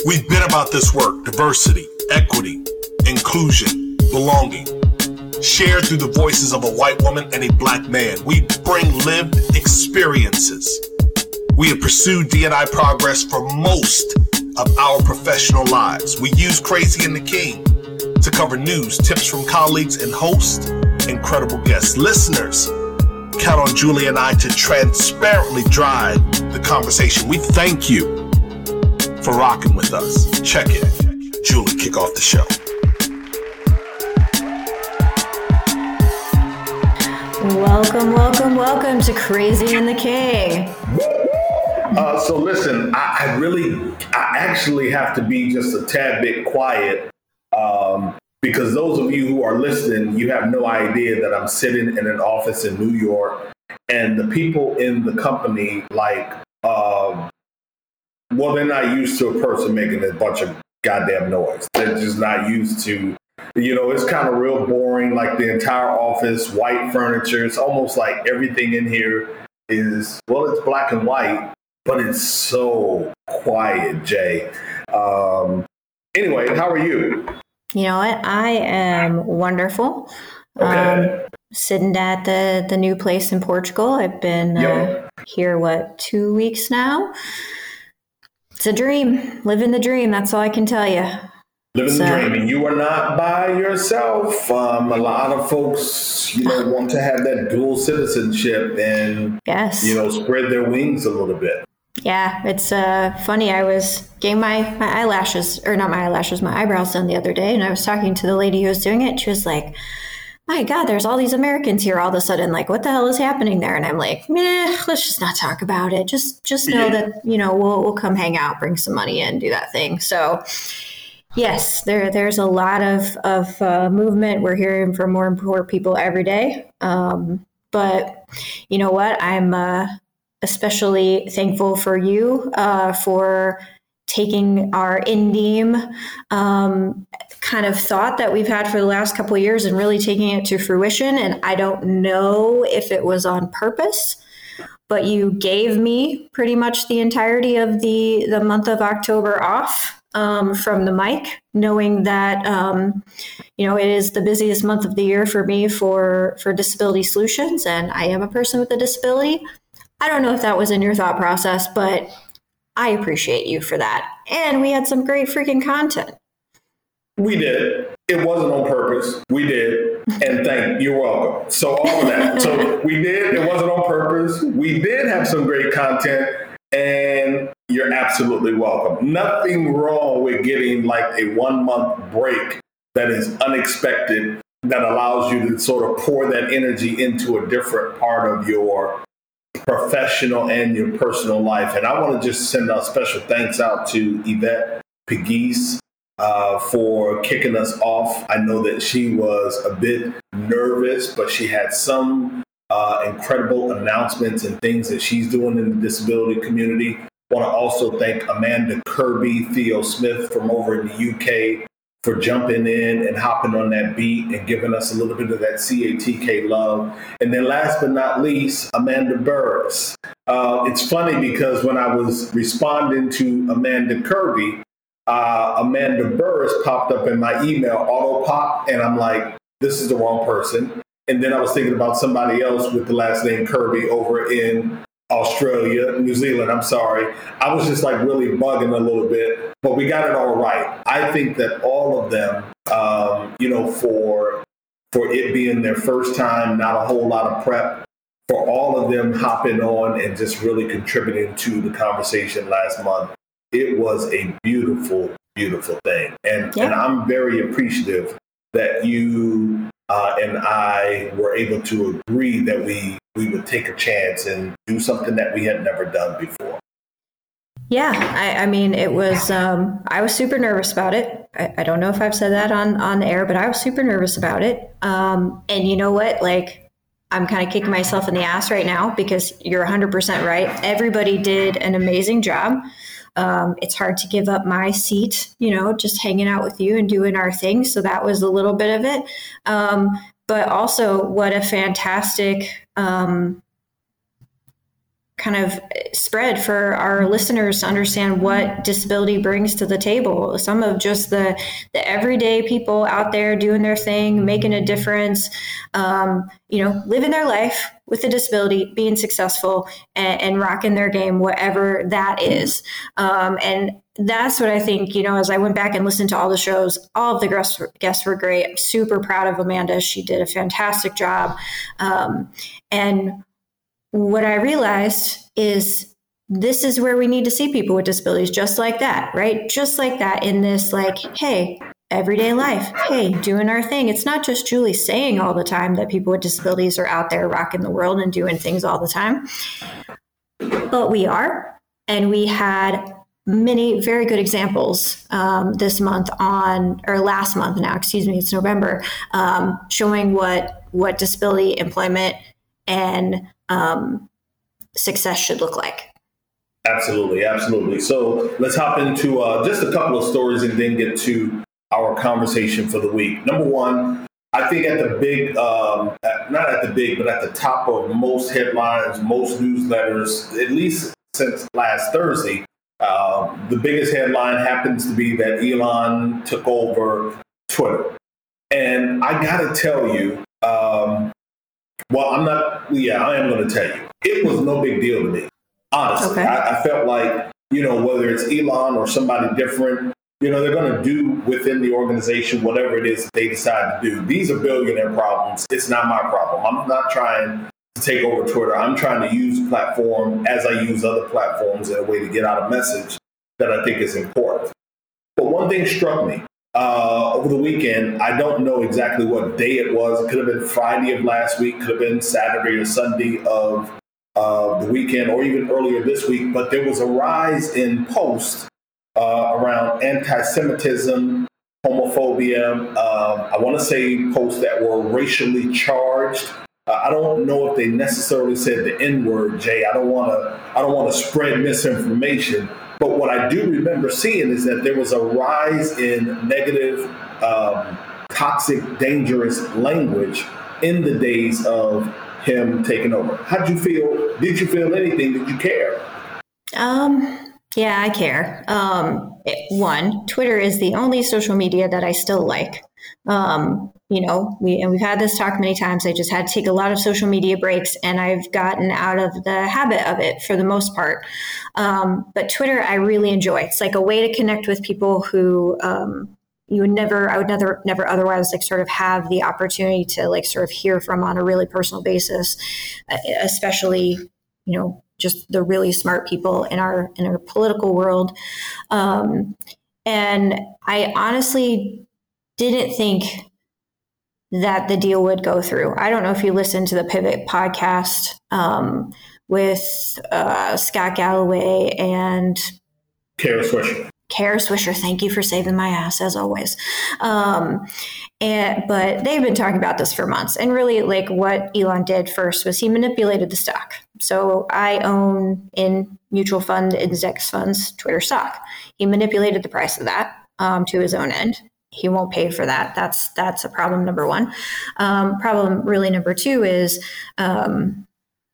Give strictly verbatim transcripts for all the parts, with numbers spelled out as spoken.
We've been about this work: diversity, equity, inclusion, belonging, shared through the voices of a white woman and a black man. We bring lived experiences. We have pursued D and I progress for most of our professional lives. We use Crazy and the King to cover news, tips from colleagues, and host incredible guests. Listeners, count on Julie and I to transparently drive the conversation. We thank you for rocking with us. Check it. Julie, kick off the show. Welcome, welcome, welcome to Crazy and the King. Uh, so listen, I, I really, I actually have to be just a tad bit quiet um, because those of you who are listening, you have no idea that I'm sitting in an office in New York, and the people in the company, like, uh, well, they're not used to a person making a bunch of goddamn noise. They're just not used to, you know, it's kind of real boring, like the entire office, white furniture. It's almost like everything in here is, well, it's black and white, but it's so quiet, Jay. Um, anyway, how are you? You know what? I am wonderful. Okay. Um, sitting at the, the new place in Portugal. I've been Yep. uh, here, what, two weeks now? It's a dream. Living the dream. That's all I can tell you. Living So- the dream, and you are not by yourself. Um, a lot of folks, you know, want to have that dual citizenship and, Yes. you know, spread their wings a little bit. Yeah, it's uh, funny. I was getting my, my eyelashes, or not my eyelashes, my eyebrows done the other day, and I was talking to the lady who was doing it. She was like, my God, there's all these Americans here all of a sudden. Like, what the hell is happening there? And I'm like, meh, let's just not talk about it. Just just know Yeah. that, you know, we'll we'll come hang out, bring some money in, do that thing. So, yes, there there's a lot of, of uh, movement. We're hearing from more and more people every day. Um, but you know what? I'm... Uh, especially thankful for you uh, for taking our in-team um, kind of thought that we've had for the last couple of years and really taking it to fruition. And I don't know if it was on purpose, but you gave me pretty much the entirety of the, the month of October off um, from the mic, knowing that, um, you know, it is the busiest month of the year for me for, for disability solutions. And I am a person with a disability. I don't know if that was in your thought process, but I appreciate you for that. And we had some great freaking content. We did. It wasn't on purpose. We did. And thank you're welcome. So all of that. So we did. It wasn't on purpose. We did have some great content, and you're absolutely welcome. Nothing wrong with getting like a one month break that is unexpected, that allows you to sort of pour that energy into a different part of your professional and your personal life. And I want to just send a special thanks out to Yvette Pegues uh, for kicking us off. I know that she was a bit nervous, but she had some uh, incredible announcements and things that she's doing in the disability community. I want to also thank Amanda Kirby, Theo Smith from over in the U K for jumping in and hopping on that beat and giving us a little bit of that C A T K love. And then last but not least, Amanda Burris. Uh, it's funny because when I was responding to Amanda Kirby, uh, Amanda Burris popped up in my email, auto pop, and I'm like, this is the wrong person. And then I was thinking about somebody else with the last name Kirby over in Australia, New Zealand, I'm sorry. I was just like really bugging a little bit, but we got it all right. I think that all of them, um, you know, for for it being their first time, not a whole lot of prep, for all of them hopping on and just really contributing to the conversation last month, it was a beautiful, beautiful thing. And, Yeah. and I'm very appreciative that you uh, and I were able to agree that we we would take a chance and do something that we had never done before. Yeah, I, I mean, it was, um, I was super nervous about it. I, I don't know if I've said that on, on the air, but I was super nervous about it. Um, and you know what? Like, I'm kind of kicking myself in the ass right now because you're one hundred percent right. Everybody did an amazing job. Um, it's hard to give up my seat, you know, just hanging out with you and doing our thing. So that was a little bit of it. Um, but also what a fantastic, um, kind of spread for our listeners to understand what disability brings to the table. Some of just the, the everyday people out there doing their thing, making a difference, um, you know, living their life with a disability, being successful and, and rocking their game, whatever that is. Um, and that's what I think, you know, as I went back and listened to all the shows, all of the guests, guests were great. I'm super proud of Amanda. She did a fantastic job. Um, and what I realized is this is where we need to see people with disabilities just like that, right? Just like that in this, like, hey, everyday life, hey, doing our thing. It's not just Julie saying all the time that people with disabilities are out there rocking the world and doing things all the time, but we are. And we had many very good examples um, this month on, or last month now, excuse me, it's November, um, showing what, what disability employment and um, success should look like. Absolutely, absolutely. So let's hop into uh, just a couple of stories and then get to our conversation for the week. Number one, I think at the big, um, not at the big, but at the top of most headlines, most newsletters, at least since last Thursday, uh, the biggest headline happens to be that Elon took over Twitter. And I got to tell you, um, well, I'm not, yeah, I am going to tell you, it was no big deal to me. Honestly, okay. I, I felt like, you know, whether it's Elon or somebody different, you know, they're going to do within the organization whatever it is they decide to do. These are billionaire problems. It's not my problem. I'm not trying to take over Twitter. I'm trying to use the platform as I use other platforms in a way to get out a message that I think is important. But one thing struck me uh, over the weekend. I don't know exactly what day it was. It could have been Friday of last week, could have been Saturday or Sunday of uh, the weekend, or even earlier this week. But there was a rise in posts Uh, around anti-Semitism, homophobia. Um, I want to say posts that were racially charged. Uh, I don't know if they necessarily said the N-word, Jay. I don't want to. I don't want to spread misinformation. But what I do remember seeing is that there was a rise in negative, um, toxic, dangerous language in the days of him taking over. How'd you feel? Did you feel anything? Did you care? Um. Yeah, I care. Um, it, one, Twitter is the only social media that I still like. Um, you know, we and we've had this talk many times. I just had to take a lot of social media breaks, and I've gotten out of the habit of it for the most part. Um, but Twitter, I really enjoy. It's like a way to connect with people who um, you would never, I would never, never otherwise like sort of have the opportunity to like sort of hear from on a really personal basis, especially, you know, just the really smart people in our in our political world. Um, and I honestly didn't think that the deal would go through. I don't know if you listened to the Pivot podcast um, with uh, Scott Galloway and Kara Swisher. Kara Swisher, thank you for saving my ass as always. Um, and but they've been talking about this for months. And really, like what Elon did first was he manipulated the stock. So I own in mutual fund index funds Twitter stock. He manipulated the price of that um, to his own end. He won't pay for that. That's that's a problem number one. Um, problem really number two is um,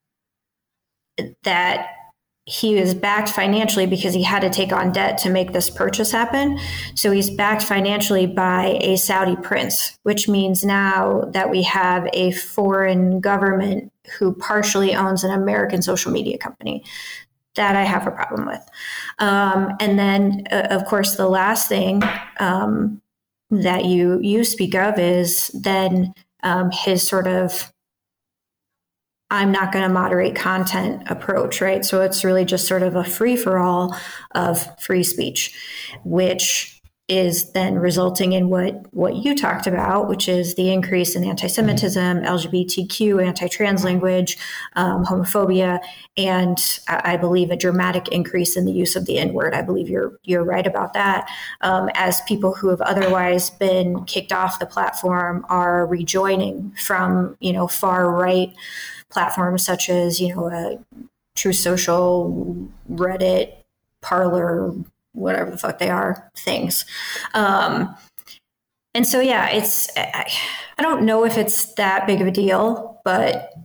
that he was backed financially because he had to take on debt to make this purchase happen. So he's backed financially by a Saudi prince, which means now that we have a foreign government who partially owns an American social media company. That I have a problem with. Um, and then, uh, of course, the last thing um, that you you speak of is then um, his sort of I'm not going to moderate content approach, right? So it's really just sort of a free for all of free speech, which is then resulting in what, what you talked about, which is the increase in anti-Semitism, L G B T Q, anti-trans language, um, homophobia, and I, I believe a dramatic increase in the use of the N-word. I believe you're you're right about that. Um, as people who have otherwise been kicked off the platform are rejoining from, you know, far right platforms such as, you know, uh, Truth Social, Reddit, Parler, whatever the fuck they are, things. Um, and so, yeah, it's, I, I don't know if it's that big of a deal, but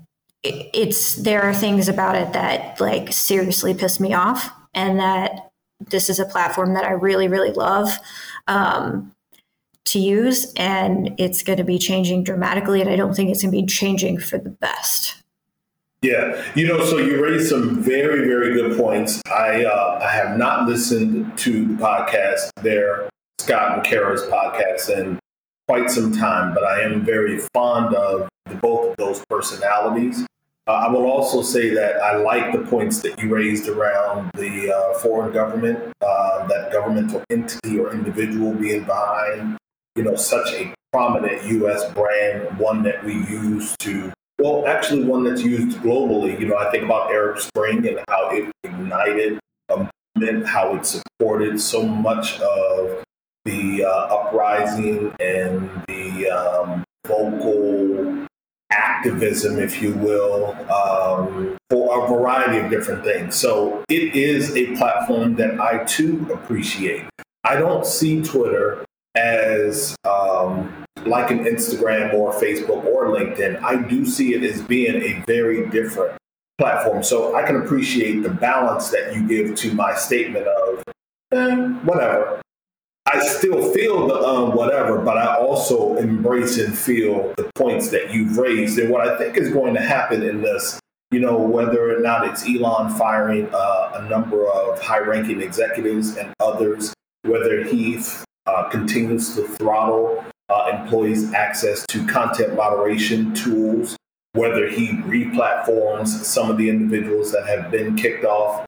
it, it's there are things about it that like seriously piss me off, and that this is a platform that I really, really love um, to use, and it's going to be changing dramatically, and I don't think it's going to be changing for the best. Yeah, you know, so you raised some very, very good points. I uh, I have not listened to the podcast there, Scott and Kara's podcast, in quite some time, but I am very fond of the, both of those personalities. Uh, I will also say that I like the points that you raised around the uh, foreign government, uh, that governmental entity or individual being behind, you know, such a prominent U S brand, one that we use to Well, actually, one that's used globally. You know, I think about Arab Spring and how it ignited a movement, how it supported so much of the uh, uprising and the um, vocal activism, if you will, um, for a variety of different things. So it is a platform that I, too, appreciate. I don't see Twitter as um, like an Instagram or Facebook or LinkedIn. I do see it as being a very different platform. So I can appreciate the balance that you give to my statement of eh, whatever. I still feel the um, whatever, but I also embrace and feel the points that you've raised. And what I think is going to happen in this, you know, whether or not it's Elon firing uh, a number of high-ranking executives and others, whether he uh, continues to throttle uh, employees' access to content moderation tools, whether he re-platforms some of the individuals that have been kicked off.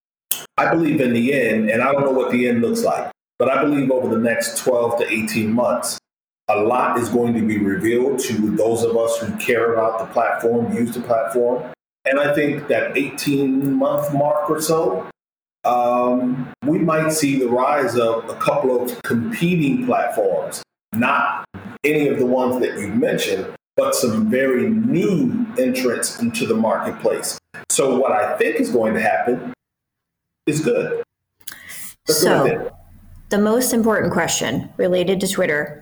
I believe in the end, and I don't know what the end looks like, but I believe over the next twelve to eighteen months, a lot is going to be revealed to those of us who care about the platform, use the platform. And I think that eighteen month mark or so, um, we might see the rise of a couple of competing platforms, not any of the ones that you mentioned, but some very new entrants into the marketplace. So what I think is going to happen is good. Let's so the most important question related to Twitter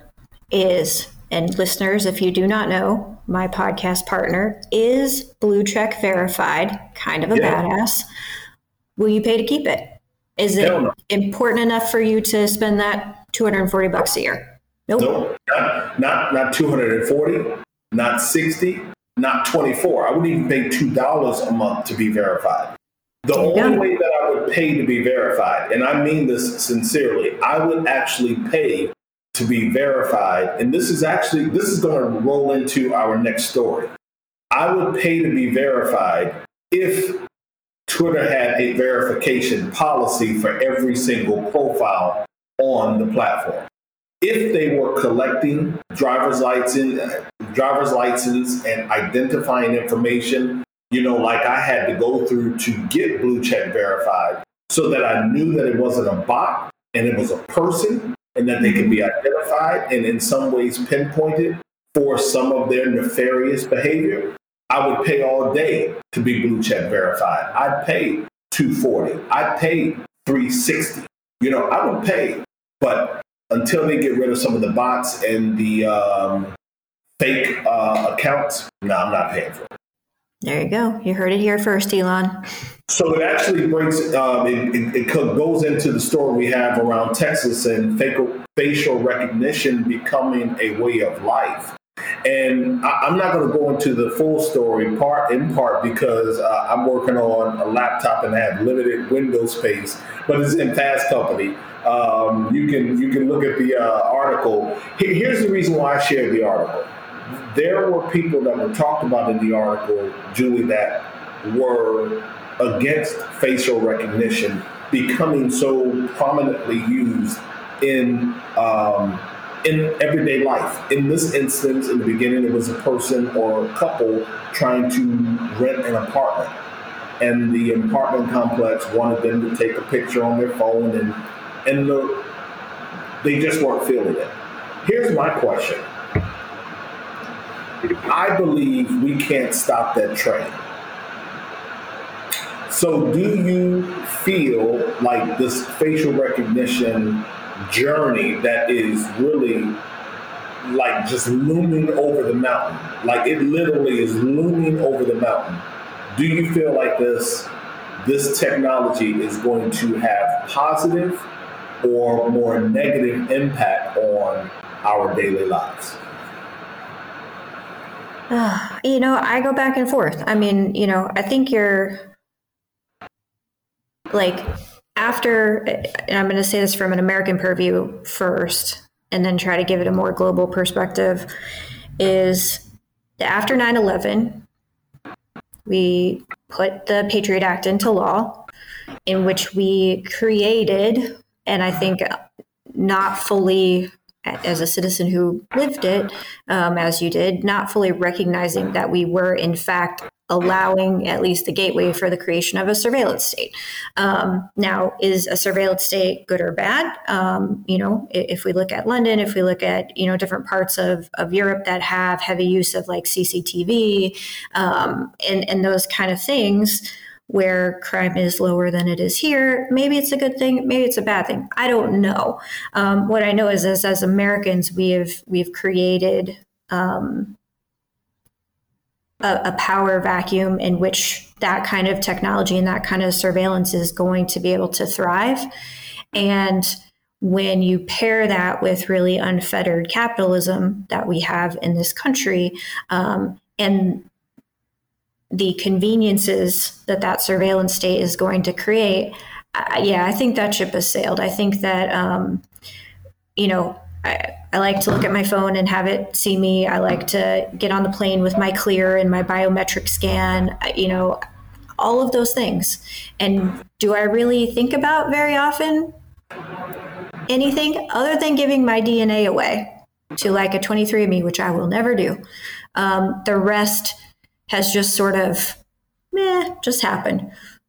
is, and listeners, if you do not know, my podcast partner is Blue Check verified, kind of a yeah. badass. Will you pay to keep it? Is it no. important enough for you to spend that two hundred forty bucks a year? Nope. Nope. Not, not, not two hundred forty, not sixty, not twenty-four. I wouldn't even pay two dollars a month to be verified. The only go. way that I would pay to be verified, and I mean this sincerely, I would actually pay to be verified. And this is actually, this is going to roll into our next story. I would pay to be verified if Twitter had a verification policy for every single profile on the platform. If they were collecting driver's license, driver's license and identifying information, you know, like I had to go through to get Blue Check verified so that I knew that it wasn't a bot and it was a person and that they could be identified and in some ways pinpointed for some of their nefarious behavior, I would pay all day to be Blue Check verified. I'd pay two hundred forty dollars. I'd pay three hundred sixty dollars. You know, I would pay, but until they get rid of some of the bots and the um, fake uh, accounts, no, I'm not paying for it. There you go. You heard it here first, Elon. So it actually brings, um, it, it, it goes into the story we have around Texas and facial recognition becoming a way of life. And I, I'm not going to go into the full story, part in part because uh, I'm working on a laptop and have limited window space, but it's in Fast Company. Um, you can you can look at the uh, article. Here, here's the reason why I shared the article. There were people that were talked about in the article, Julie, that were against facial recognition becoming so prominently used in um, in everyday life. In this instance, in the beginning, it was a person or a couple trying to rent an apartment. And the apartment complex wanted them to take a picture on their phone, and, and the, they just weren't feeling it. Here's my question. I believe we can't stop that train. So do you feel like this facial recognition journey that is really like just looming over the mountain. Like it literally is looming over the mountain. Do you feel like this this technology is going to have positive or more negative impact on our daily lives? Uh, you know, I go back and forth. I mean, you know, I think you're like after, and I'm going to say this from an American purview first, and then try to give it a more global perspective, is after nine eleven, we put the Patriot Act into law, in which we created, and I think not fully, as a citizen who lived it, um, as you did, not fully recognizing that we were, in fact, allowing at least the gateway for the creation of a surveillance state. Um, now, is a surveillance state good or bad? Um, you know, if we look at London, if we look at, you know, different parts of, of Europe that have heavy use of like C C T V um, and, and those kind of things, where crime is lower than it is here, maybe it's a good thing, maybe it's a bad thing. I don't know. Um, what I know is, is as Americans, we have we've created um, a, a power vacuum in which that kind of technology and that kind of surveillance is going to be able to thrive. And when you pair that with really unfettered capitalism that we have in this country, um, and the conveniences that that surveillance state is going to create, uh, yeah, I think that ship has sailed. I think that, um, you know, I, I like to look at my phone and have it see me. I like to get on the plane with my Clear and my biometric scan, you know, all of those things. And do I really think about very often anything other than giving my D N A away to like a twenty-three and me, which I will never do? Um, the rest has just sort of, meh, just happened.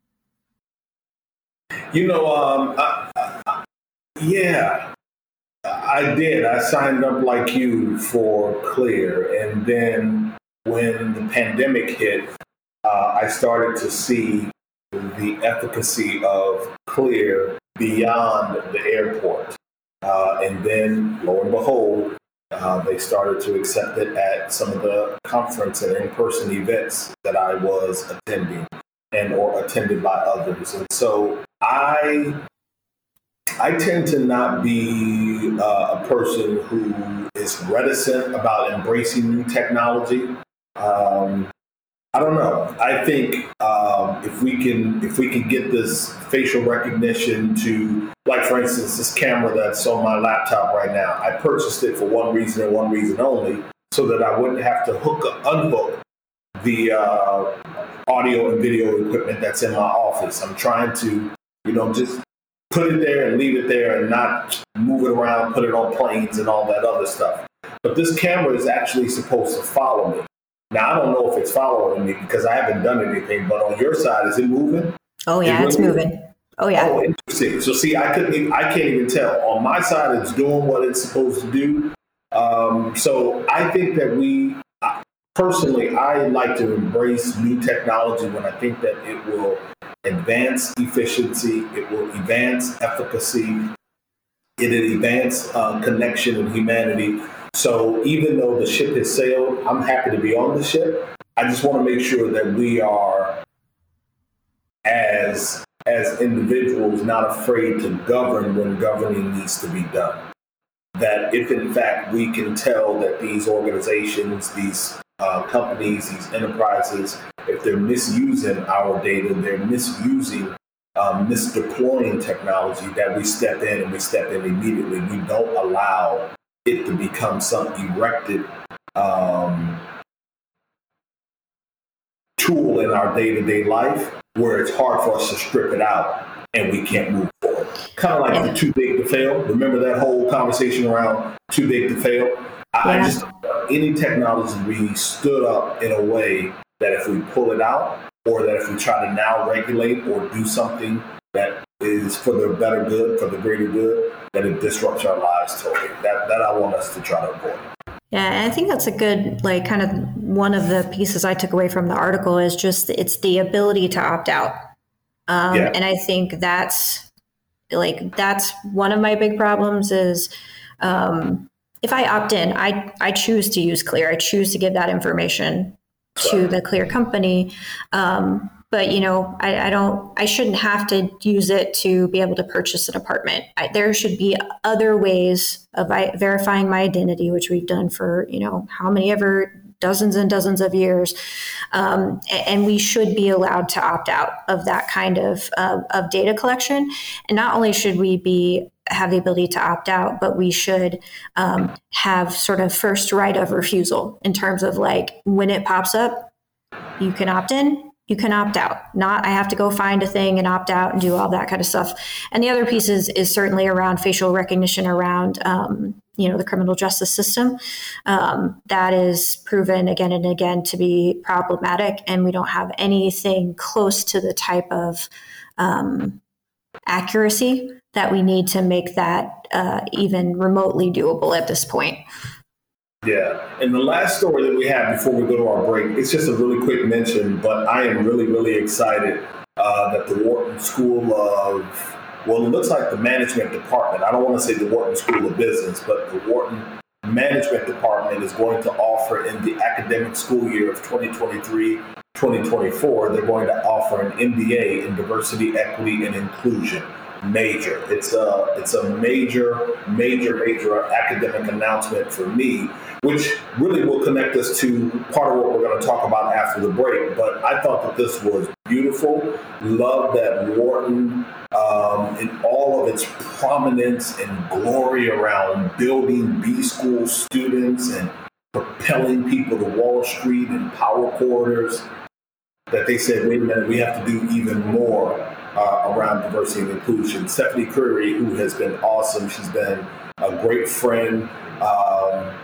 You know, um, I, I, yeah, I did. I signed up like you for Clear. And then when the pandemic hit, uh, I started to see the efficacy of Clear beyond the airport. Uh, and then, lo and behold, Uh, they started to accept it at some of the conference and in-person events that I was attending and or attended by others. And so I I tend to not be uh, a person who is reticent about embracing new technology. Um, I don't know. I think um, if we can if we can get this facial recognition to, like for instance, this camera that's on my laptop right now, I purchased it for one reason and one reason only, so that I wouldn't have to hook up, unhook the uh, audio and video equipment that's in my office. I'm trying to, you know, just put it there and leave it there and not move it around, put it on planes and all that other stuff. But this camera is actually supposed to follow me. Now, I don't know if it's following me because I haven't done anything, but on your side, is it moving? Oh, yeah, it's moving. Oh, yeah. Oh, interesting. So, see, I couldn't even, I can't even tell. On my side, it's doing what it's supposed to do. Um, so I think that we, personally, I like to embrace new technology when I think that it will advance efficiency, it will advance efficacy, it will advance uh, connection and humanity. So even though the ship has sailed, I'm happy to be on the ship. I just want to make sure that we are, as as individuals, not afraid to govern when governing needs to be done. That if in fact we can tell that these organizations, these uh, companies, these enterprises, if they're misusing our data, they're misusing, um, misdeploying technology, that we step in and we step in immediately. We don't allow it to become some erected um, tool in our day-to-day life where it's hard for us to strip it out and we can't move forward. Kind of like yeah. the too big to fail. Remember that whole conversation around too big to fail? I, yeah. I just, any technology we stood up in a way that if we pull it out, or that if we try to now regulate or do something that is for the better good, for the greater good, that it disrupts our lives totally. That that I want us to try to avoid. Yeah, and I think that's a good, like, kind of one of the pieces I took away from the article is just it's the ability to opt out. Um, yeah. And I think that's like that's one of my big problems is um, if I opt in, I, I choose to use Clear. I choose to give that information to the Clear company. Um, but, you know, I, I don't, I shouldn't have to use it to be able to purchase an apartment. I, there should be other ways of I, verifying my identity, which we've done for, you know, how many ever dozens and dozens of years. Um, and we should be allowed to opt out of that kind of, uh, of data collection. And not only should we be have the ability to opt out, but we should um, have sort of first right of refusal in terms of like when it pops up, you can opt in, you can opt out. Not I have to go find a thing and opt out and do all that kind of stuff. And the other piece is, is certainly around facial recognition, around um, you know the criminal justice system. Um, that is proven again and again to be problematic, and we don't have anything close to the type of um, accuracy that we need to make that uh, even remotely doable at this point. Yeah. And the last story that we have before we go to our break, it's just a really quick mention, but I am really, really excited uh, that the Wharton School of, well, it looks like the management department. I don't want to say the Wharton School of Business, but the Wharton Management Department is going to offer in the academic school year of twenty twenty-three, twenty twenty-four, they're going to offer an M B A in diversity, equity, and inclusion. Major. It's a, it's a major, major, major academic announcement for me, which really will connect us to part of what we're going to talk about after the break. But I thought that this was beautiful. Love that Wharton, um, in all of its prominence and glory around building B-school students and propelling people to Wall Street and power corridors, that they said, wait a minute, we have to do even more uh, around diversity and inclusion. Stephanie Curry, who has been awesome, she's been a great friend. Um,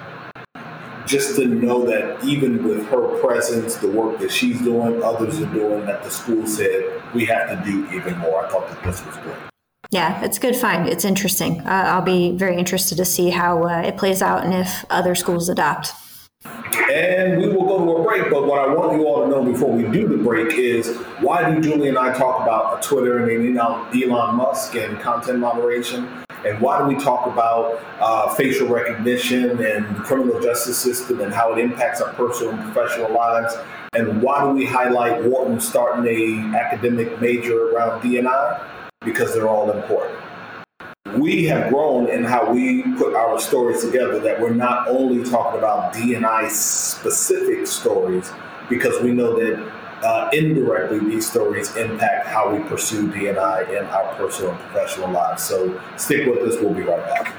just to know that even with her presence, the work that she's doing, others are doing, that the school said, we have to do even more. I thought that this was great. Yeah, it's a good find. It's interesting. Uh, I'll be very interested to see how uh, it plays out and if other schools adopt. And we will go to a break, but what I want you all to know before we do the break is, why do Julie and I talk about Twitter and Elon Musk and content moderation? And why do we talk about uh, facial recognition and the criminal justice system and how it impacts our personal and professional lives? And why do we highlight Wharton starting a academic major around D and I? Because they're all important. We have grown in how we put our stories together, that we're not only talking about D and I specific stories, because we know that uh, indirectly these stories impact how we pursue D and I in our personal and professional lives. So stick with us. We'll be right back.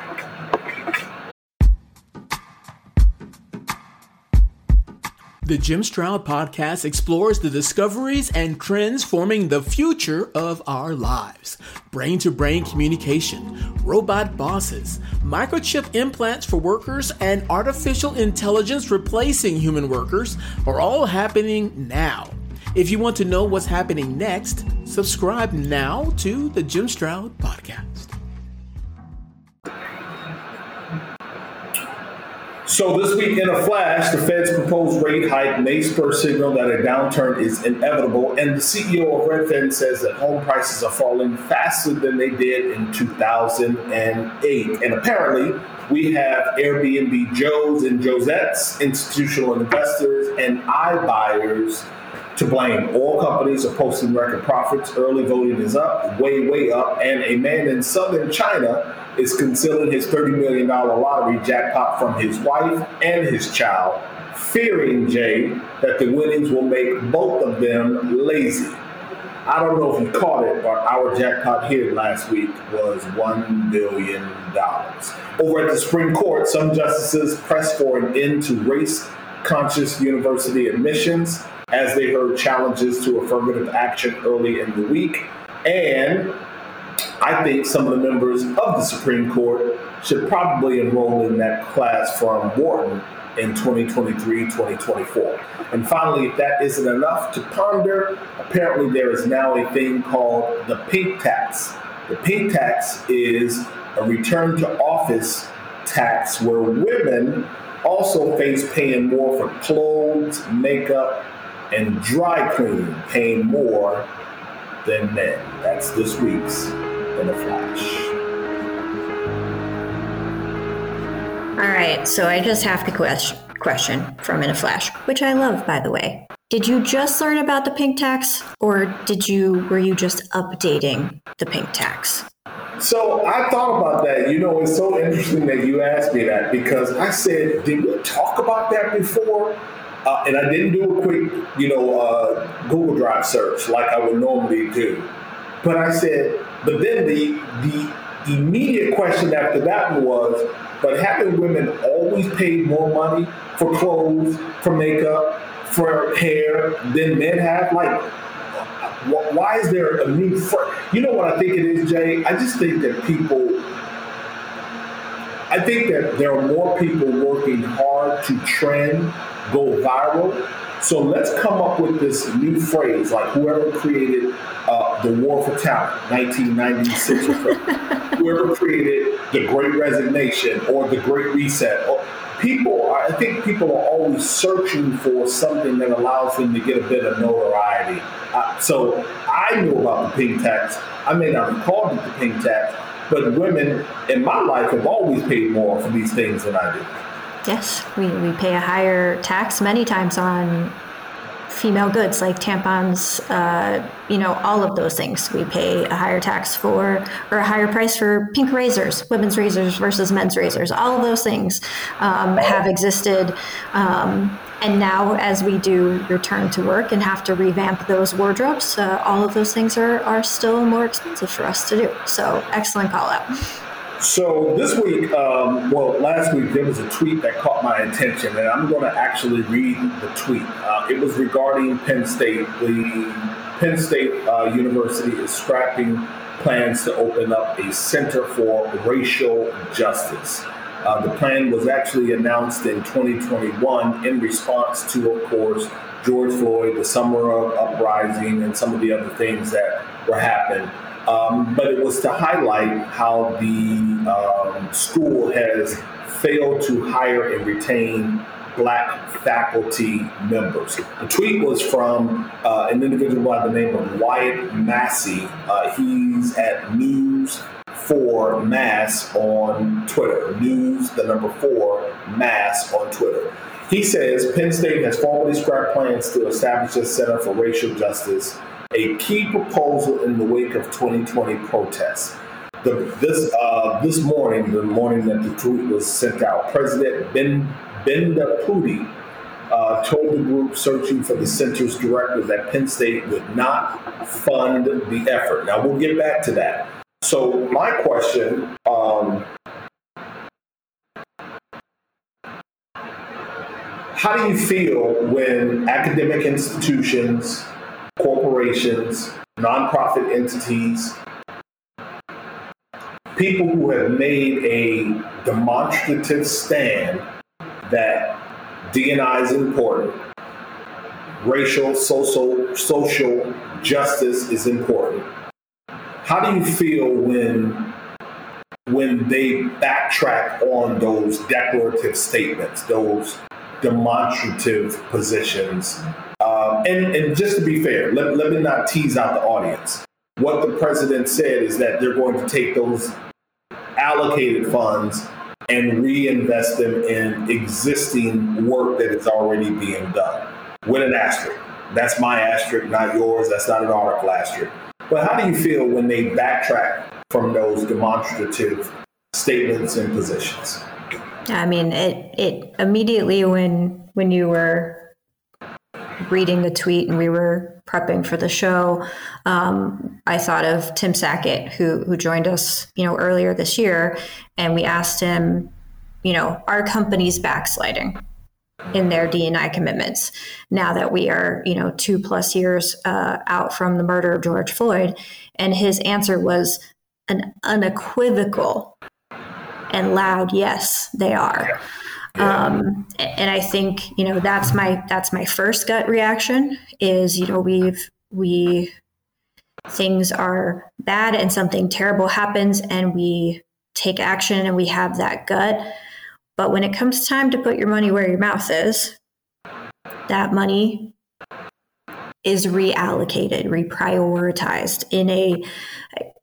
The Jim Stroud Podcast explores the discoveries and trends forming the future of our lives. Brain-to-brain communication, robot bosses, microchip implants for workers, and artificial intelligence replacing human workers are all happening now. If you want to know what's happening next, subscribe now to the Jim Stroud Podcast. So this week in a flash, the Fed's proposed rate hike may spur signal that a downturn is inevitable, and the C E O of Redfin says that home prices are falling faster than they did in two thousand eight. And apparently, we have Airbnb Joes and Josettes, institutional investors, and iBuyers to blame. Oil companies are posting record profits, early voting is up, way, way up, and a man in southern China is concealing his thirty million dollars lottery jackpot from his wife and his child, fearing, Jay, that the winnings will make both of them lazy. I don't know if you caught it, but our jackpot here last week was one billion dollars. Over at the Supreme Court, some justices pressed for an end to race-conscious university admissions as they heard challenges to affirmative action early in the week. And I think some of the members of the Supreme Court should probably enroll in that class from Wharton in twenty twenty-three, twenty twenty-four. And finally, if that isn't enough to ponder, apparently there is now a thing called the pink tax. The pink tax is a return to office tax where women also face paying more for clothes, makeup, and dry cleaning, paying more than men. That's this week's In a Flash. right, so I just have to question question from In a Flash, which I love, by the way. Did you just learn about the pink tax, or did you were you just updating the pink tax? So I thought about that. You know, it's so interesting that you asked me that, because I said, did we talk about that before? Uh, and I didn't do a quick, you know, uh, Google Drive search like I would normally do. But I said, but then the the immediate question after that one was, but haven't women always paid more money for clothes, for makeup, for hair than men have? Like, why is there a new, fr- you know what I think it is, Jay? I just think that people, I think that there are more people working hard to trend, go viral. So let's come up with this new phrase, like whoever created uh, the War for Talent, nineteen ninety-six, or whoever created the Great Resignation or the Great Reset. Or people, are, I think people are always searching for something that allows them to get a bit of notoriety. Uh, so I knew about the pink tax. I may not have called it the pink tax, but women in my life have always paid more for these things than I do. Yes, we, we pay a higher tax many times on female goods like tampons, uh, you know, all of those things. We pay a higher tax for, or a higher price for pink razors, women's razors versus men's razors. All of those things um, have existed. Um, and now as we do return to work and have to revamp those wardrobes, uh, all of those things are, are still more expensive for us to do. So excellent call out. So this week, um, well, last week, there was a tweet that caught my attention, and I'm going to actually read the tweet. Uh, it was regarding Penn State. The Penn State uh, University is scrapping plans to open up a Center for Racial Justice. Uh, the plan was actually announced in twenty twenty-one in response to, of course, George Floyd, the summer of uprising, and some of the other things that were happening. Um, but it was to highlight how the um, school has failed to hire and retain Black faculty members. The tweet was from uh, an individual by the name of Wyatt Massey. Uh, he's at News four Mass on Twitter. News, the number four, Mass on Twitter. He says, Penn State has formally scrapped plans to establish a Center for Racial Justice, a key proposal in the wake of twenty twenty protests. The, this uh, this morning, the morning that the tweet was sent out, President Ben Benda Pudi uh, told the group searching for the center's director that Penn State would not fund the effort. Now, we'll get back to that. So my question, um, how do you feel when academic institutions, corporations, nonprofit entities, people who have made a demonstrative stand that D and I is important, racial, social, social justice is important. How do you feel when when they backtrack on those declarative statements, those demonstrative positions? Um, and, and just to be fair, let, let me not tease out the audience. What the president said is that they're going to take those allocated funds and reinvest them in existing work that is already being done. With an asterisk. That's my asterisk, not yours. That's not an article asterisk. But how do you feel when they backtrack from those demonstrative statements and positions? I mean, it it immediately when when you were reading the tweet and we were prepping for the show, um, I thought of Tim Sackett, who who joined us, you know, earlier this year, and we asked him, you know, are companies backsliding in their D and I commitments now that we are, you know, two plus years uh, out from the murder of George Floyd? And his answer was an unequivocal and loud yes, they are. Yeah. Um, and I think, you know, that's my that's my first gut reaction is, you know, we've we things are bad and something terrible happens and we take action and we have that gut. But when it comes time to put your money where your mouth is, that money is reallocated, reprioritized in a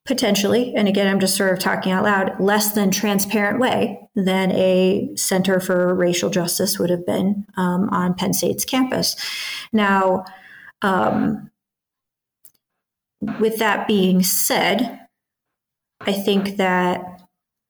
potentially, and again, I'm just sort of talking out loud, less than transparent way than a Center for Racial Justice would have been um, on Penn State's campus. Now, um, with that being said, I think that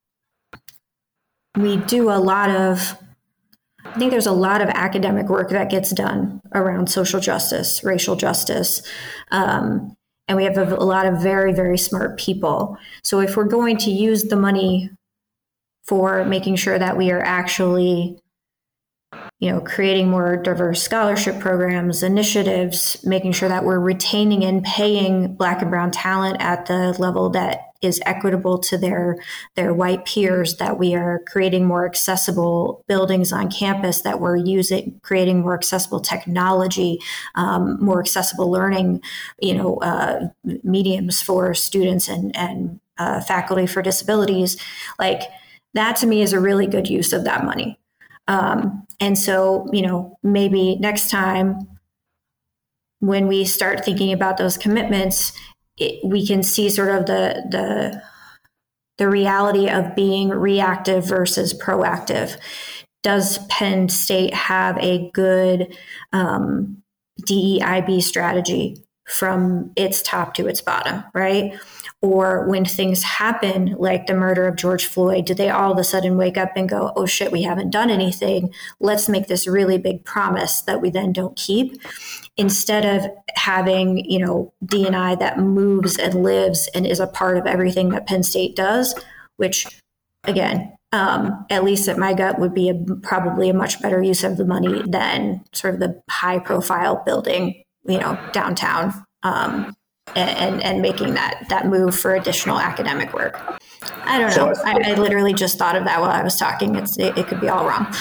we do a lot of, I think there's a lot of academic work that gets done around social justice, racial justice, um, and we have a, a lot of very, very smart people. So if we're going to use the money for making sure that we are actually, you know, creating more diverse scholarship programs, initiatives, making sure that we're retaining and paying Black and brown talent at the level that is equitable to their their white peers, that we are creating more accessible buildings on campus, that we're using, creating more accessible technology, um, more accessible learning, you know, uh, mediums for students and, and uh, faculty for disabilities. Like, that to me is a really good use of that money. Um, and so, you know, maybe next time when we start thinking about those commitments, it, we can see sort of the, the, the reality of being reactive versus proactive. Does Penn State have a good um, D E I B strategy from its top to its bottom, right? Or when things happen, like the murder of George Floyd, do they all of a sudden wake up and go, oh shit, we haven't done anything. Let's make this really big promise that we then don't keep. Instead of having, you know, D and I that moves and lives and is a part of everything that Penn State does, which again, um, at least at my gut would be a, probably a much better use of the money than sort of the high profile building, you know, downtown, um, and, and making that, that move for additional academic work. I don't know. I, I literally just thought of that while I was talking. It's, it, it could be all wrong.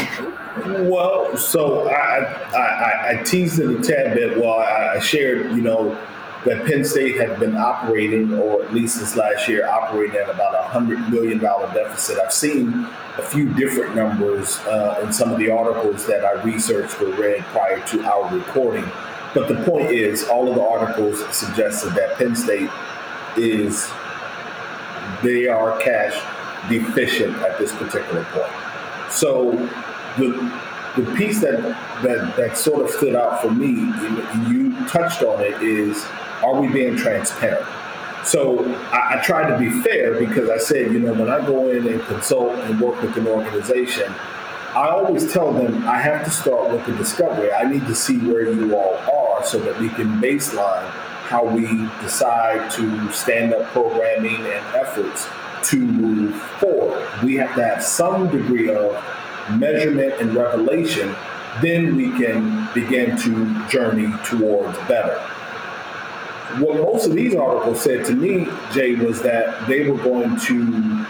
Well, so I, I, I teased it a tad bit while I shared, you know, that Penn State had been operating, or at least this last year, operating at about a one hundred million dollars deficit. I've seen a few different numbers uh, in some of the articles that I researched or read prior to our reporting. But the point is, all of the articles suggested that Penn State is, they are cash deficient at this particular point. So the the piece that that, that sort of stood out for me, and you touched on it, is, are we being transparent? So I, I tried to be fair, because I said, you know, when I go in and consult and work with an organization, I always tell them I have to start with the discovery. I need to see where you all are so that we can baseline how we decide to stand up programming and efforts to move forward. We have to have some degree of measurement and revelation, then we can begin to journey towards better. What most of these articles said to me, Jay, was that they were going to,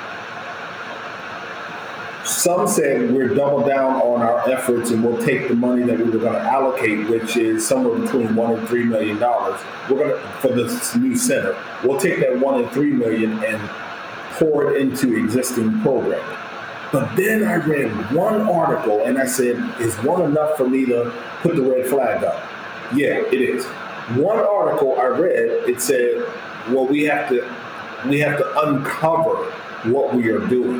some said we're double down on our efforts and we'll take the money that we were going to allocate, which is somewhere between one and three million dollars. We're going to, for this new center, we'll take that one and three million and pour it into existing programming. But then I read one article and I said, is one enough for me to put the red flag up? Yeah, it is. One article I read, it said, well, we have to we have to uncover what we are doing.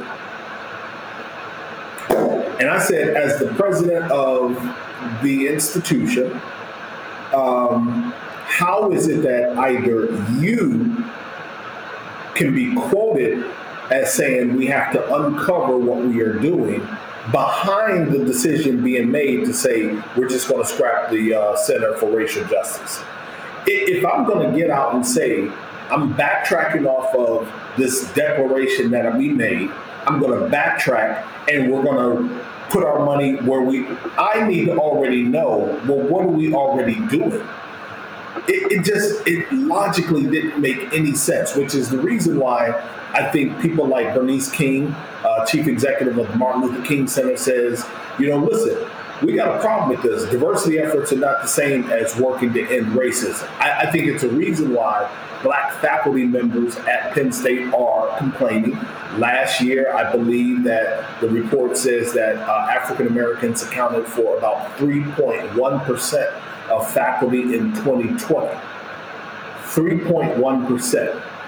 And I said, as the president of the institution, um, how is it that either you can be quoted as saying we have to uncover what we are doing behind the decision being made to say we're just going to scrap the uh, Center for Racial Justice? If I'm going to get out and say I'm backtracking off of this declaration that we made, I'm going to backtrack and we're going to put our money where we, I need to already know, well, what are we already doing? It, it just, it logically didn't make any sense, which is the reason why I think people like Bernice King, uh, chief executive of the Martin Luther King Center, says, you know, listen, we got a problem with this. Diversity efforts are not the same as working to end racism. I, I think it's a reason why Black faculty members at Penn State are complaining. Last year, I believe that the report says that uh, African Americans accounted for about three point one percent of faculty in twenty twenty. three point one percent.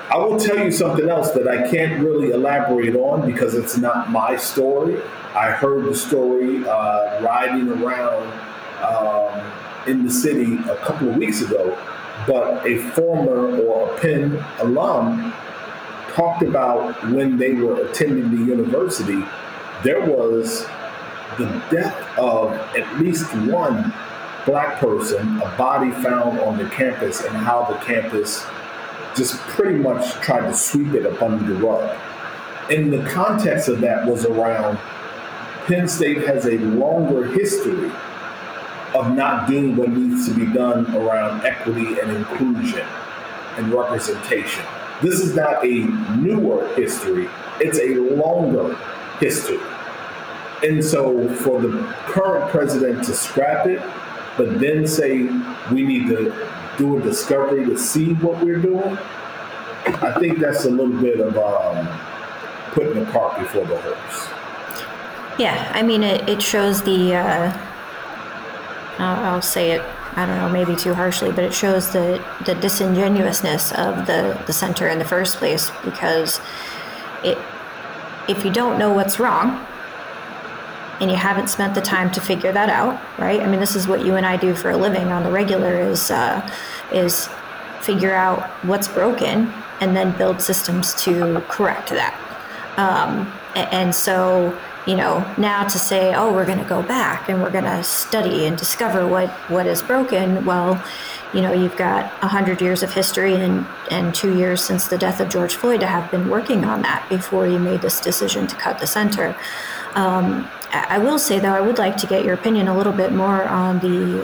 I will tell you something else that I can't really elaborate on because it's not my story. I heard the story uh, riding around um, in the city a couple of weeks ago, but a former or a Penn alum talked about when they were attending the university, there was the death of at least one black person, a body found on the campus, and how the campus just pretty much tried to sweep it up under the rug. And the context of that was around Penn State has a longer history of not doing what needs to be done around equity and inclusion and representation. This is not a newer history, it's a longer history. And so for the current president to scrap it, but then say we need to do a discovery to see what we're doing, I think that's a little bit of um, putting the cart before the horse. Yeah, I mean, it, it shows the, uh, I'll, I'll say it, I don't know, maybe too harshly, but it shows the, the disingenuousness of the, the center in the first place, because it, if you don't know what's wrong, and you haven't spent the time to figure that out, right? I mean, this is what you and I do for a living on the regular, is uh, is figure out what's broken and then build systems to correct that. Um, and so, you know, now to say, oh, we're going to go back and we're going to study and discover what, what is broken, well, you know, you've got one hundred years of history and, and two years since the death of George Floyd to have been working on that before you made this decision to cut the center. Um, I will say, though, I would like to get your opinion a little bit more on the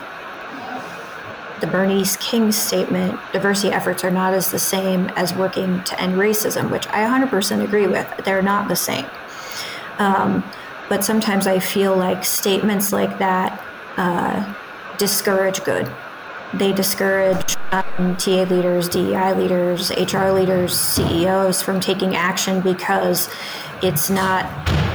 the Bernice King statement, diversity efforts are not as the same as working to end racism, which I one hundred percent agree with. They're not the same. Um, but sometimes I feel like statements like that uh, discourage good. They discourage um, T A leaders, D E I leaders, H R leaders, C E Os from taking action because it's not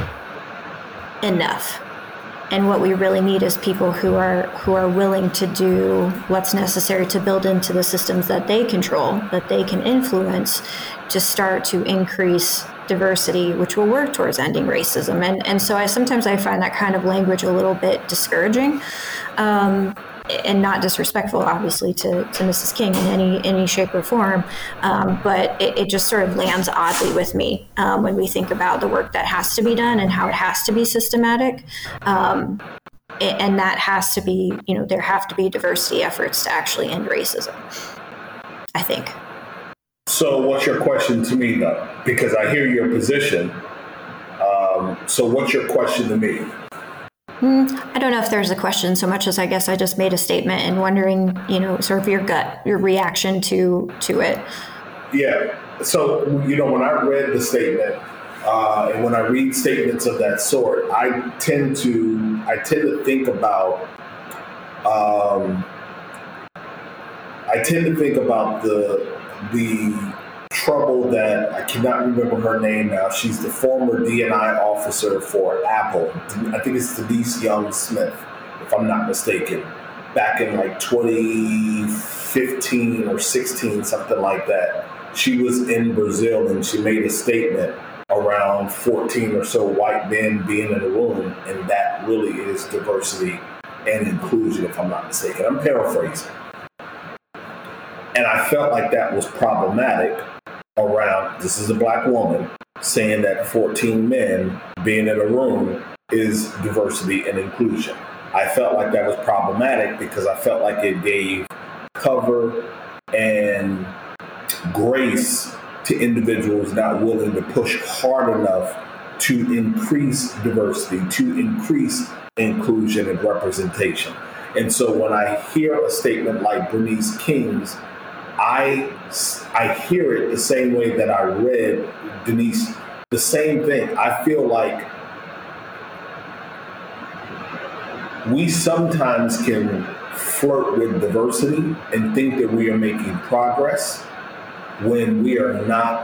enough. And what we really need is people who are who are willing to do what's necessary to build into the systems that they control, that they can influence, to start to increase diversity, which will work towards ending racism. And and so I sometimes I find that kind of language a little bit discouraging, um, and not disrespectful, obviously, to, to Missus King in any any shape or form. Um, but it, it just sort of lands oddly with me um, when we think about the work that has to be done and how it has to be systematic. Um, and that has to be, you know, there have to be diversity efforts to actually end racism, I think. So what's your question to me, though? Because I hear your position. Um, so what's your question to me? I don't know if there's a question so much as I guess I just made a statement and wondering, you know, sort of your gut, your reaction to to it. Yeah. So, you know, when I read the statement, uh, and when I read statements of that sort, I tend to I tend to think about um, I tend to think about the the trouble that I cannot remember her name now. She's the former D and I officer for Apple. I think it's Denise Young Smith, if I'm not mistaken, back in like twenty fifteen or sixteen, something like that. She was in Brazil and she made a statement around fourteen or so white men being in a room, and that really is diversity and inclusion, if I'm not mistaken. I'm paraphrasing. And I felt like that was problematic around, this is a black woman saying that fourteen men being in a room is diversity and inclusion. I felt like that was problematic because I felt like it gave cover and grace to individuals not willing to push hard enough to increase diversity, to increase inclusion and representation. And so when I hear a statement like Bernice King's, I, I hear it the same way that I read Denise, the same thing. I feel like we sometimes can flirt with diversity and think that we are making progress when we are not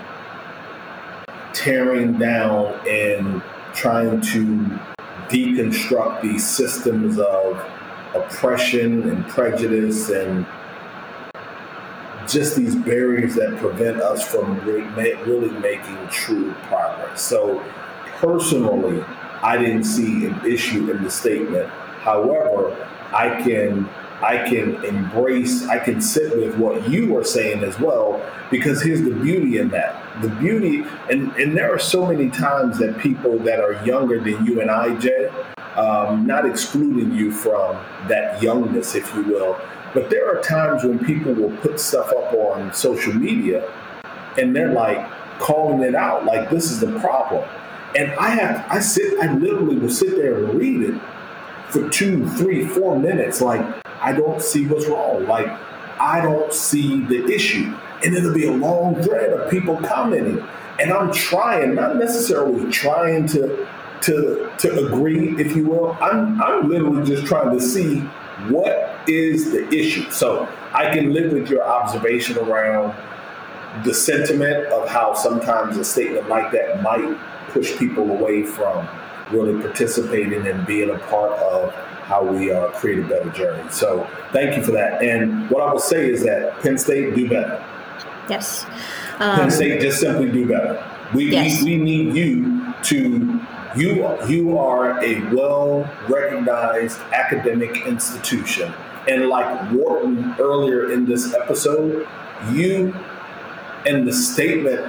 tearing down and trying to deconstruct these systems of oppression and prejudice and just these barriers that prevent us from really making true progress. So personally, I didn't see an issue in the statement. However, I can I can embrace, I can sit with what you are saying as well, because here's the beauty in that. The beauty, and, and there are so many times that people that are younger than you and I, Jay, um, not excluding you from that youngness, if you will, but there are times when people will put stuff up on social media and they're like calling it out, like this is the problem. And I have, I sit, I literally will sit there and read it for two, three, four minutes. Like, I don't see what's wrong. Like, I don't see the issue. And it'll be a long thread of people commenting. And I'm trying, not necessarily trying to to to agree, if you will. I'm I'm literally just trying to see what is the issue. So I can live with your observation around the sentiment of how sometimes a statement like that might push people away from really participating and being a part of how we uh, create a better journey. So thank you for that. And what I will say is that Penn State, do better. Yes. Um, Penn State, just simply do better. We, yes. we we need you to, you, you are a well-recognized academic institution. And like Wharton earlier in this episode, you and the statement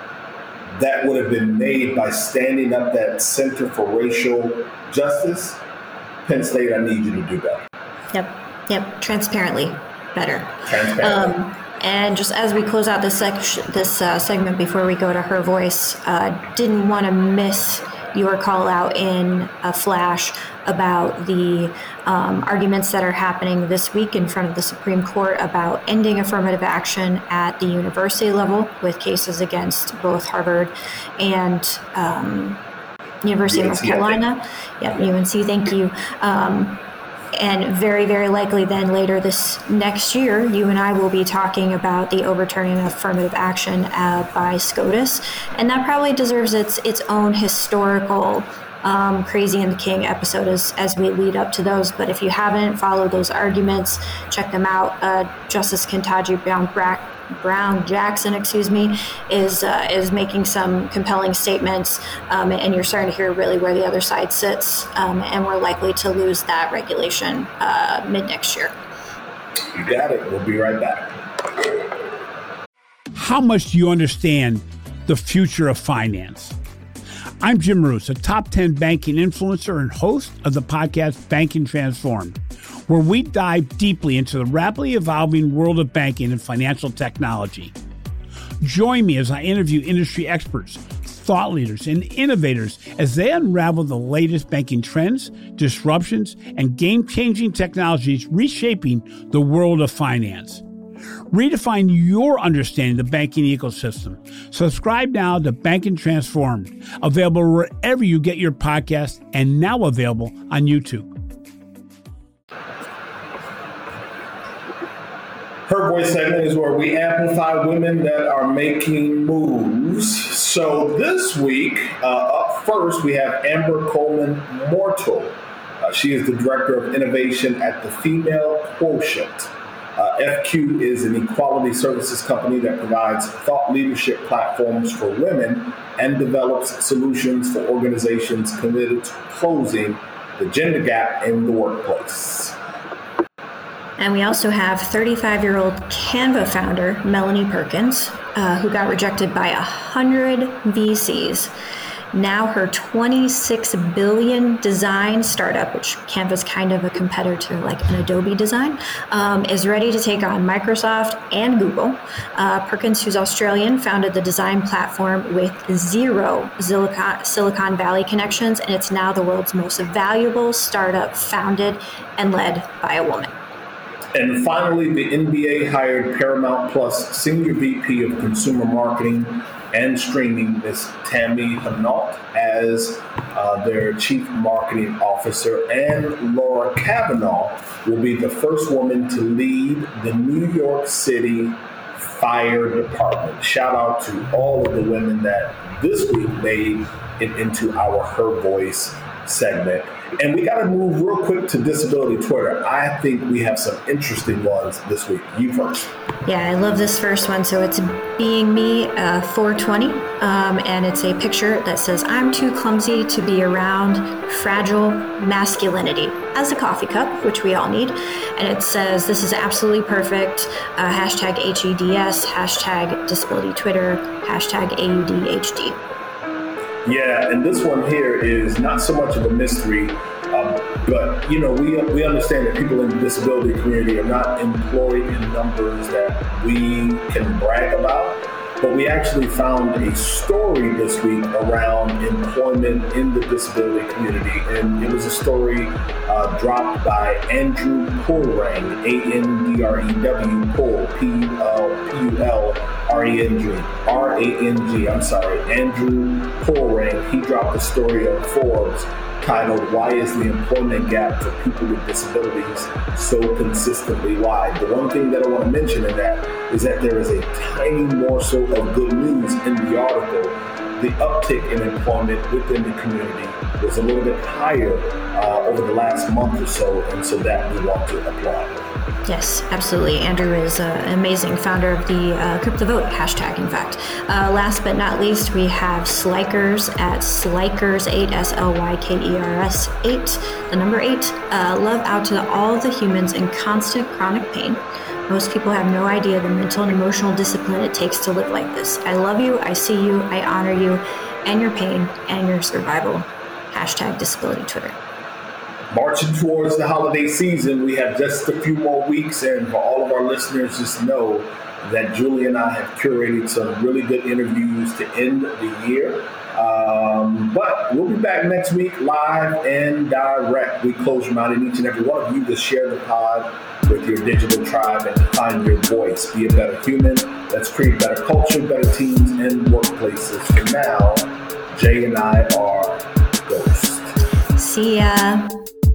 that would have been made by standing up that Center for Racial Justice, Penn State, I need you to do better. Yep, yep, transparently better. Transparently. Um, and just as we close out this section, this uh, segment before we go to her voice, uh, didn't want to miss your call out in a flash about the um, arguments that are happening this week in front of the Supreme Court about ending affirmative action at the university level with cases against both Harvard and um, University of North Carolina. Yep, U N C, thank you. Um, and very, very likely then later this next year, you and I will be talking about the overturning of affirmative action uh, by SCOTUS. And that probably deserves its its own historical um, Crazy and the King episode as, as we lead up to those. But if you haven't followed those arguments, check them out. Uh, Justice Ketanji Brown Brack Brown Jackson, excuse me, is uh, is making some compelling statements, um, and you're starting to hear really where the other side sits, um, and we're likely to lose that regulation uh, mid next year. You got it. We'll be right back. How much do you understand the future of finance? I'm Jim Roos, a top ten banking influencer and host of the podcast Banking Transformed, where we dive deeply into the rapidly evolving world of banking and financial technology. Join me as I interview industry experts, thought leaders, and innovators as they unravel the latest banking trends, disruptions, and game-changing technologies reshaping the world of finance. Redefine your understanding of the banking ecosystem. Subscribe now to Banking Transformed, available wherever you get your podcasts and now available on YouTube. Her Voice segment is where we amplify women that are making moves. So this week, uh, up first, we have Amber Coleman Mortal. Uh, she is the Director of Innovation at the Female Quotient. Uh, F Q is an equality services company that provides thought leadership platforms for women and develops solutions for organizations committed to closing the gender gap in the workplace. And we also have thirty-five-year-old Canva founder Melanie Perkins, uh, who got rejected by one hundred V Cs. Now her twenty-six billion dollars design startup, which Canva is kind of a competitor like an Adobe design, um, is ready to take on Microsoft and Google. Uh, Perkins, who's Australian, founded the design platform with zero Silicon, Silicon Valley connections, and it's now the world's most valuable startup founded and led by a woman. And finally, the N B A hired Paramount Plus Senior V P of Consumer Marketing and Streaming, Miz Tammy Hanault, as uh, their Chief Marketing Officer. And Laura Kavanaugh will be the first woman to lead the New York City Fire Department. Shout out to all of the women that this week made it into our Her Voice segment. And we got to move real quick to disability Twitter. I think we have some interesting ones this week. You first. Yeah, I love this first one. So it's Being Me uh, four twenty, um, and it's a picture that says, "I'm too clumsy to be around fragile masculinity," as a coffee cup, which we all need. And it says, "This is absolutely perfect. Uh, hashtag H E D S, hashtag disability Twitter, hashtag A U D H D. Yeah, and this one here is not so much of a mystery, um, but you know, we we understand that people in the disability community are not employed in numbers that we can brag about. But we actually found a story this week around employment in the disability community, and it was a story uh, dropped by Andrew Pulrang, A N D R E W, Pull, P U L R E N G, R A N G, I'm sorry, Andrew Pulrang. He dropped a story on Forbes titled, "Why is the employment gap for people with disabilities so consistently wide?" The one thing that I want to mention in that is that there is a tiny morsel of good news in the article. The uptick in employment within the community was a little bit higher uh, over the last month or so, and so that we want to applaud. Yes, absolutely. Andrew is uh, an amazing founder of the uh, Crypto Vote hashtag, in fact. Uh, last but not least, we have Slykers at Slykers eight, S L Y K E R S eight, the number eight. Uh, love out to all the humans in constant chronic pain. Most people have no idea the mental and emotional discipline it takes to live like this. I love you, I see you, I honor you, and your pain, and your survival. Hashtag disability Twitter. Marching towards the holiday season, we have just a few more weeks, and for all of our listeners, just know that Julie and I have curated some really good interviews to end the year. Um, but we'll be back next week live and direct. We close reminding each and every one of you to share the pod with your digital tribe and find your voice. Be a better human. Let's create better culture, better teams, and workplaces. For now, Jay and I are ghosts. See ya.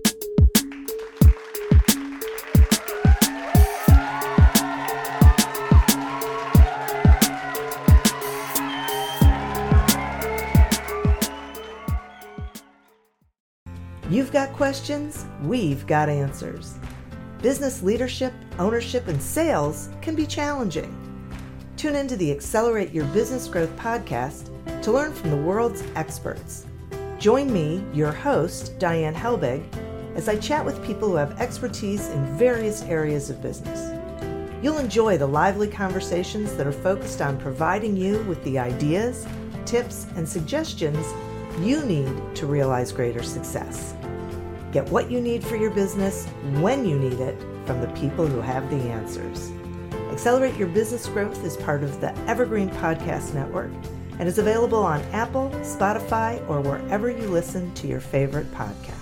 You've got questions, we've got answers. Business leadership, ownership, and sales can be challenging. Tune into the Accelerate Your Business Growth podcast to learn from the world's experts. Join me, your host, Diane Helbig, as I chat with people who have expertise in various areas of business. You'll enjoy the lively conversations that are focused on providing you with the ideas, tips, and suggestions you need to realize greater success. Get what you need for your business when you need it from the people who have the answers. Accelerate Your Business Growth is part of the Evergreen Podcast Network and is available on Apple, Spotify, or wherever you listen to your favorite podcast.